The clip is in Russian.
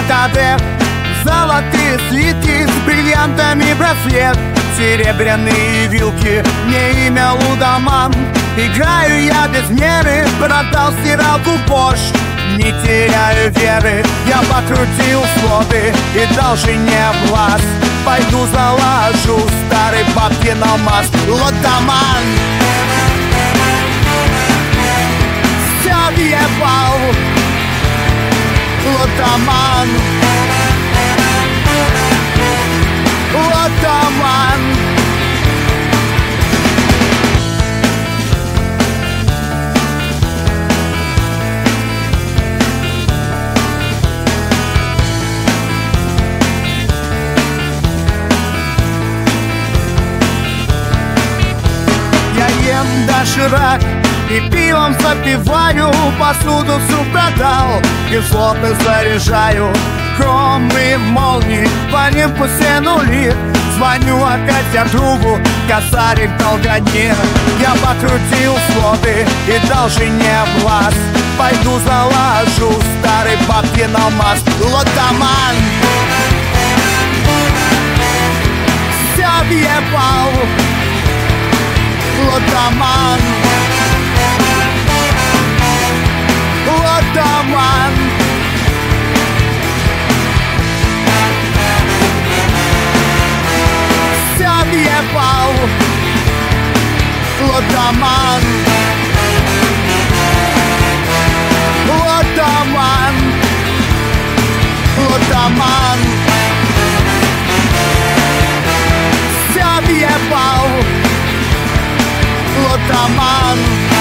КД, золотые слитки с бриллиантами браслет, серебряные вилки, мне имя Лудоман. Играю я без меры, продал стиралку Bosch. Не теряю веры, я покрутил слоты и дал жене в глаз. Пойду заложу старый бабкин алмаз. Лудоман все въебал. Лудоман, лудоман. Доширак и пивом запиваю, посуду всю продал, кислоты заряжаю, хром и молнии по ним все нули. Звоню опять я другу, косарик долгонер. Я покрутил слоты и дал жене в глаз. Пойду заложу старый бабкин алмаз. Лудоман все въебал. Лудоман, лудоман. Все въебал. Лудоман, лудоман, лудоман. Все въебал. Лудоман.